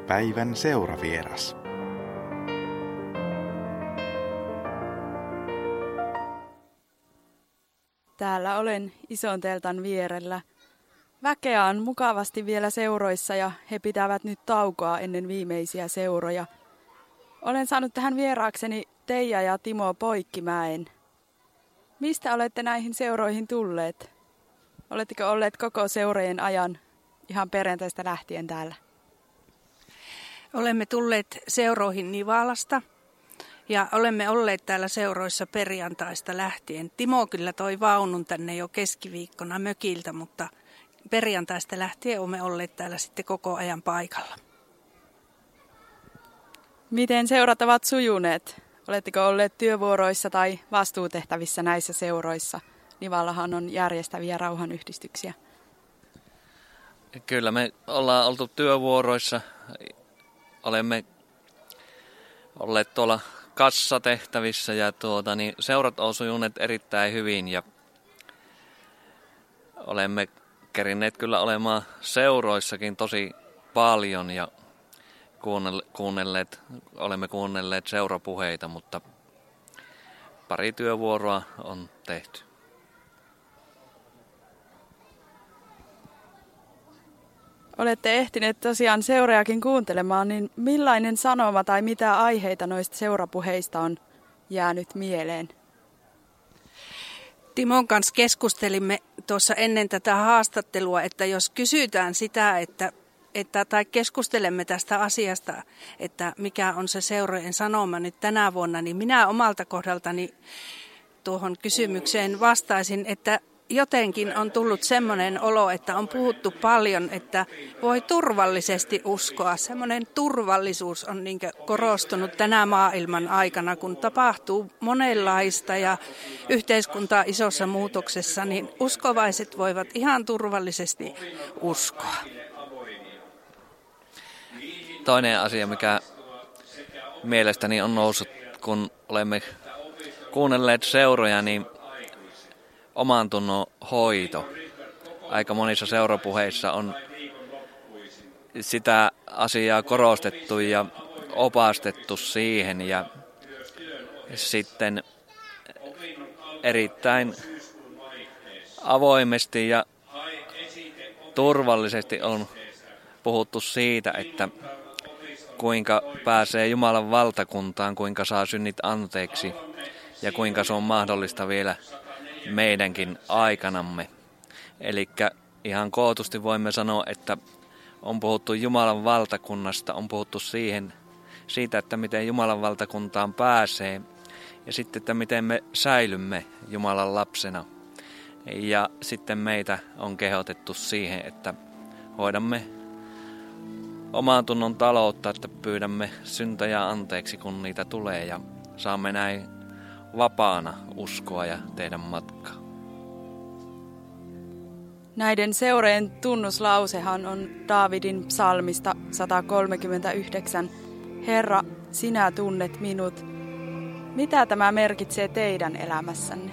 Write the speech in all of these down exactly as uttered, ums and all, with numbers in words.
Päivän seuravieras. Täällä olen ison teltan vierellä. Väkeä on mukavasti vielä seuroissa ja he pitävät nyt taukoa ennen viimeisiä seuroja. Olen saanut tähän vieraakseni Teija ja Timo Poikkimäen. Mistä olette näihin seuroihin tulleet? Oletteko olleet koko seurojen ajan ihan perjantaista lähtien täällä? Olemme tulleet seuroihin Nivalasta ja olemme olleet täällä seuroissa perjantaista lähtien. Timo kyllä toi vaunun tänne jo keskiviikkona mökiltä, mutta perjantaista lähtien olemme olleet täällä sitten koko ajan paikalla. Miten seurat ovat sujuneet? Oletteko olleet työvuoroissa tai vastuutehtävissä näissä seuroissa? Nivallahan on järjestäviä rauhanyhdistyksiä. Kyllä me ollaan oltu työvuoroissa. Olemme olleet tuolla kassatehtävissä ja tuota, niin seurat on sujuneet erittäin hyvin ja olemme kerinneet kyllä olemaan seuroissakin tosi paljon ja kuunnelleet, olemme kuunnelleet seurapuheita, mutta pari työvuoroa on tehty. Olette ehtineet tosiaan seuraajakin kuuntelemaan, niin millainen sanoma tai mitä aiheita noista seurapuheista on jäänyt mieleen? Timon kanssa keskustelimme tuossa ennen tätä haastattelua, että jos kysytään sitä, että, että tai keskustelemme tästä asiasta, että mikä on se seurojen sanoma nyt tänä vuonna, niin minä omalta kohdaltani tuohon kysymykseen vastaisin, että jotenkin on tullut semmoinen olo, että on puhuttu paljon, että voi turvallisesti uskoa. Semmoinen turvallisuus on niin korostunut tänä maailman aikana, kun tapahtuu monenlaista ja yhteiskuntaa isossa muutoksessa, niin uskovaiset voivat ihan turvallisesti uskoa. Toinen asia, mikä mielestäni on noussut, kun olemme kuunnelleet seuroja, niin oman tunnon hoito. Aika monissa seurapuheissa on sitä asiaa korostettu ja opastettu siihen ja sitten erittäin avoimesti ja turvallisesti on puhuttu siitä, että kuinka pääsee Jumalan valtakuntaan, kuinka saa synnit anteeksi ja kuinka se on mahdollista vielä meidänkin aikanamme. Eli ihan kootusti voimme sanoa, että on puhuttu Jumalan valtakunnasta, on puhuttu siihen, siitä, että miten Jumalan valtakuntaan pääsee ja sitten, että miten me säilymme Jumalan lapsena. Ja sitten meitä on kehotettu siihen, että hoidamme oman tunnon taloutta, että pyydämme syntejä anteeksi, kun niitä tulee ja saamme näin vapaana uskoa ja tehdä matkaa. Näiden seurojen tunnuslausehan on Daavidin psalmista sata kolmekymmentäyhdeksän. Herra, sinä tunnet minut. Mitä tämä merkitsee teidän elämässänne?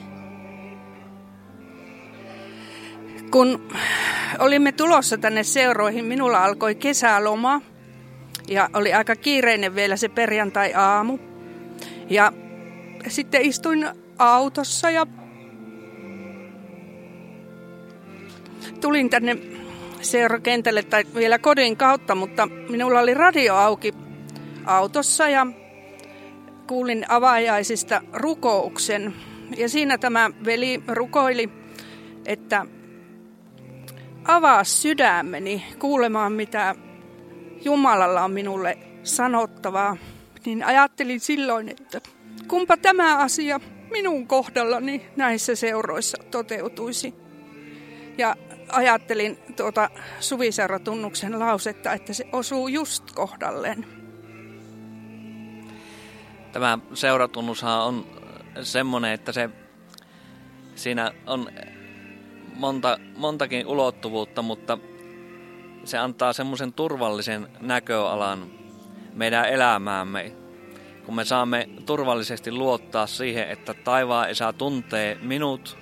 Kun olimme tulossa tänne seuroihin, minulla alkoi kesäloma ja oli aika kiireinen vielä se perjantai-aamu. Ja sitten istuin autossa ja tulin tänne seurakentälle tai vielä kodin kautta, mutta minulla oli radio auki autossa ja kuulin avajaisista rukouksen. Ja siinä tämä veli rukoili, että avaa sydämeni kuulemaan, mitä Jumalalla on minulle sanottavaa. Niin ajattelin silloin, että kumpa tämä asia minun kohdallani näissä seuroissa toteutuisi. Ja ajattelin tuota Suviseuratunnuksen lausetta, että se osuu just kohdalleen. Tämä seuratunnushan on semmoinen, että se, siinä on monta, montakin ulottuvuutta, mutta se antaa semmoisen turvallisen näköalan meidän elämäämme. Kun me saamme turvallisesti luottaa siihen, että taivaan Isä tuntee minut,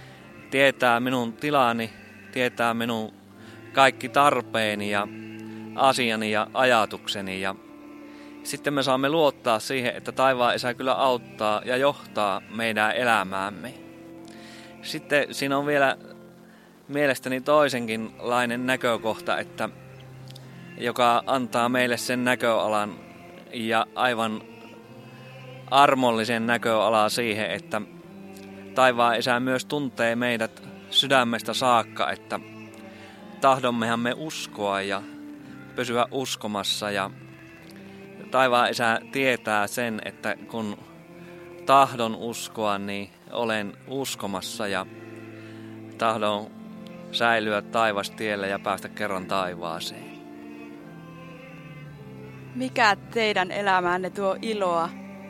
tietää minun tilani, tietää minun kaikki tarpeeni ja asiani ja ajatukseni. Ja sitten me saamme luottaa siihen, että taivaan Isä kyllä auttaa ja johtaa meidän elämäämme. Sitten siinä on vielä mielestäni toisenkinlainen näkökohta, että joka antaa meille sen näköalan ja aivan armollisen näköalaa siihen, että taivaan Isä myös tuntee meidät sydämestä saakka, että tahdommehan me uskoa ja pysyä uskomassa. Ja taivaan Isä tietää sen, että kun tahdon uskoa, niin olen uskomassa ja tahdon säilyä taivastiellä ja päästä kerran taivaaseen. Mikä teidän elämäänne tuo iloa?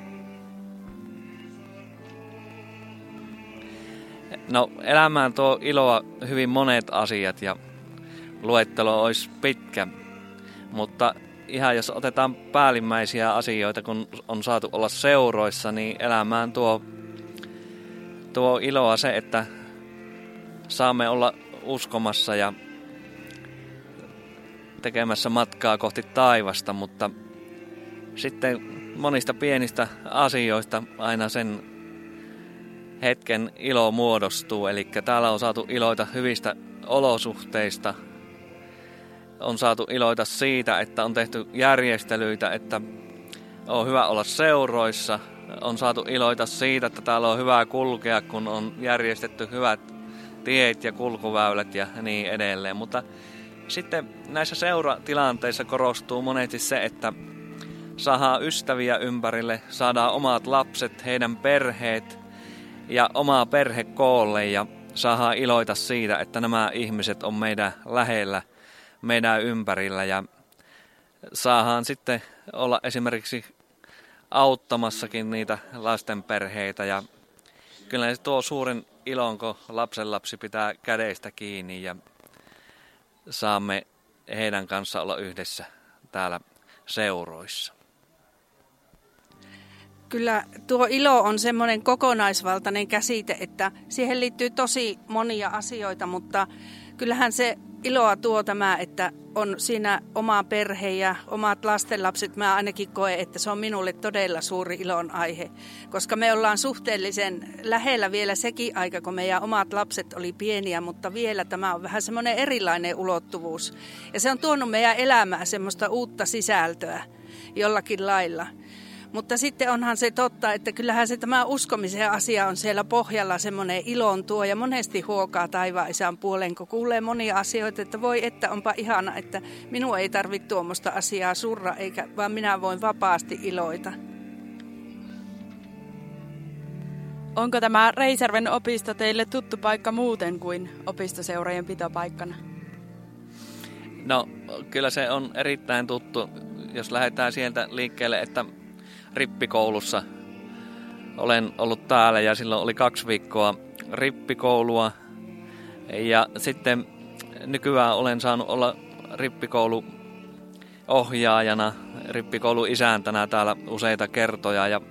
No, elämään tuo iloa hyvin monet asiat ja luettelo olisi pitkä, mutta ihan jos otetaan päällimmäisiä asioita, kun on saatu olla seuroissa, niin elämään tuo, tuo iloa se, että saamme olla uskomassa ja tekemässä matkaa kohti taivasta, mutta sitten monista pienistä asioista aina sen hetken ilo muodostuu. Eli täällä on saatu iloita hyvistä olosuhteista, on saatu iloita siitä, että on tehty järjestelyitä, että on hyvä olla seuroissa, on saatu iloita siitä, että täällä on hyvä kulkea, kun on järjestetty hyvät tiet ja kulkuväylät ja niin edelleen. Mutta sitten näissä seuratilanteissa korostuu monesti se, että saadaan ystäviä ympärille, saadaan omat lapset, heidän perheet ja oma perhe koolle ja saadaan iloita siitä, että nämä ihmiset on meidän lähellä, meidän ympärillä ja saadaan sitten olla esimerkiksi auttamassakin niitä lasten perheitä ja kyllä se tuo suuren ilon, kun lapsenlapsi pitää kädestä kiinni ja saamme heidän kanssa olla yhdessä täällä seuroissa. Kyllä tuo ilo on semmoinen kokonaisvaltainen käsite, että siihen liittyy tosi monia asioita, mutta kyllähän se iloa tuo tämä, että on siinä oma perhe ja omat lastenlapset. Mä ainakin koen, että se on minulle todella suuri ilon aihe, koska me ollaan suhteellisen lähellä vielä sekin aika, kun meidän omat lapset oli pieniä, mutta vielä tämä on vähän semmoinen erilainen ulottuvuus. Ja se on tuonut meidän elämään semmoista uutta sisältöä jollakin lailla. Mutta sitten onhan se totta, että kyllähän se tämä uskomisen asia on siellä pohjalla semmoinen ilon tuo ja monesti huokaa taivaan Isän puoleen, kun kuulee monia asioita, että voi että onpa ihana, että minun ei tarvitse tuommoista asiaa surra, eikä, vaan minä voin vapaasti iloita. Onko tämä Reisjärven opisto teille tuttu paikka muuten kuin opistoseurojen pitopaikkana? No kyllä se on erittäin tuttu, jos lähdetään sieltä liikkeelle, että rippikoulussa olen ollut täällä ja silloin oli kaksi viikkoa rippikoulua ja sitten nykyään olen saanut olla rippikouluohjaajana, rippikouluisäntänä täällä useita kertoja ja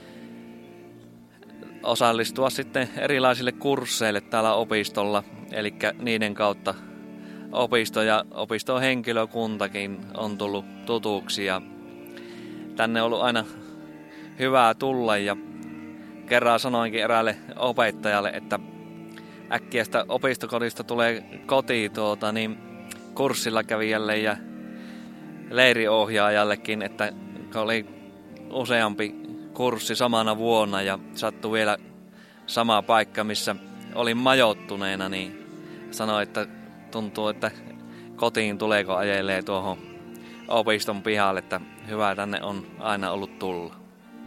osallistua sitten erilaisille kursseille täällä opistolla, eli niiden kautta opisto ja opiston henkilökuntakin on tullut tutuksi ja tänne on ollut aina hyvää tulla ja kerran sanoinkin eräälle opettajalle, että äkkiä sitä opistokodista tulee kotiin tuota, niin kurssilla kävijälle ja leiriohjaajallekin, että oli useampi kurssi samana vuonna ja sattui vielä sama paikka, missä olin majoittuneena, niin sanoi, että tuntuu, että kotiin tuleeko ajelee tuohon opiston pihalle, että hyvä tänne on aina ollut tulla.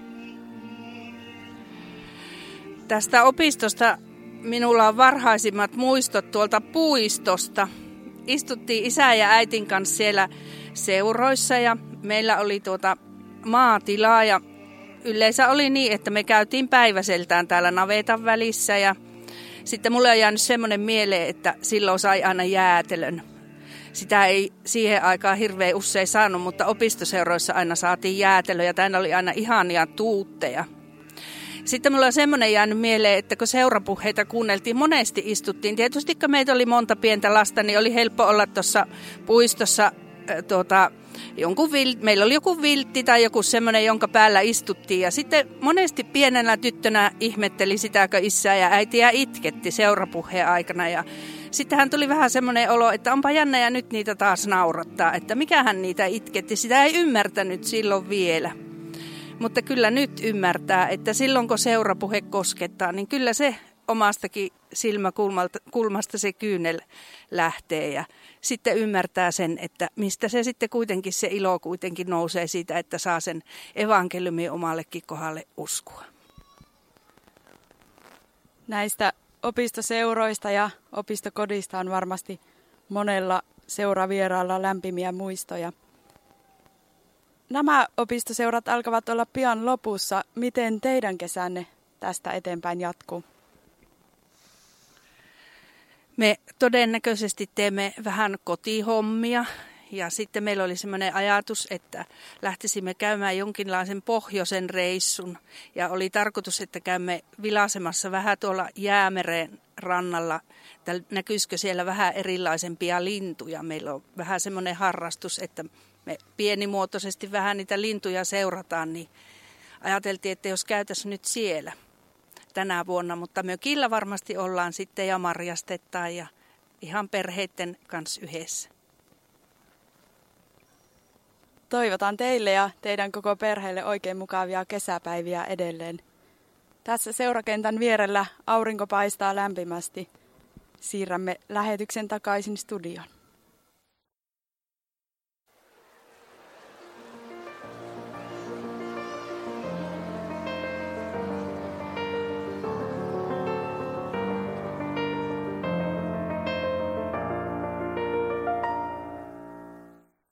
Tästä opistosta minulla on varhaisimmat muistot tuolta puistosta. Istuttiin isän ja äitin kanssa siellä seuroissa ja meillä oli tuota maatilaa ja yleensä oli niin, että me käytiin päiväseltään täällä navetan välissä ja sitten mulle on jäänyt semmoinen mieleen, että silloin sai aina jäätelön. Sitä ei siihen aikaan hirveän usein saanut, mutta opistoseuroissa aina saatiin jäätelöä ja tänne oli aina ihania tuutteja. Sitten mulla on semmoinen jäänyt mieleen, että kun seurapuheita kuunneltiin, monesti istuttiin. Tietysti kun meitä oli monta pientä lasta, niin oli helppo olla tuossa puistossa tuota, jonkun vil, meillä oli joku viltti tai joku semmoinen, jonka päällä istuttiin. Ja sitten monesti pienenä tyttönä ihmetteli sitäkö isää ja äitiä itketti seurapuheen aikana. Ja sittenhän tuli vähän semmoinen olo, että onpa jännä ja nyt niitä taas naurattaa, että mikähän niitä itketti. Sitä ei ymmärtänyt silloin vielä. Mutta kyllä nyt ymmärtää, että silloin kun seurapuhe koskettaa, niin kyllä se omastakin silmäkulmasta se kyynel lähtee ja sitten ymmärtää sen, että mistä se sitten kuitenkin se ilo kuitenkin nousee siitä, että saa sen evankeliumin omallekin kohdalle uskoa. Näistä opistoseuroista ja opistokodista on varmasti monella seuravieraalla lämpimiä muistoja. Nämä opistoseurat alkavat olla pian lopussa. Miten teidän kesänne tästä eteenpäin jatkuu? Me todennäköisesti teemme vähän kotihommia ja sitten meillä oli semmoinen ajatus, että lähtisimme käymään jonkinlaisen pohjoisen reissun. Ja oli tarkoitus, että käymme vilasemassa vähän tuolla Jäämeren rannalla. Näkyisikö siellä vähän erilaisempia lintuja? Meillä on vähän semmoinen harrastus, että me pienimuotoisesti vähän niitä lintuja seurataan, niin ajateltiin, että jos käytäisiin nyt siellä tänä vuonna, mutta mökillä varmasti ollaan sitten ja marjastetaan ja ihan perheiden kanssa yhdessä. Toivotan teille ja teidän koko perheelle oikein mukavia kesäpäiviä edelleen. Tässä seurakentän vierellä aurinko paistaa lämpimästi. Siirrämme lähetyksen takaisin studioon.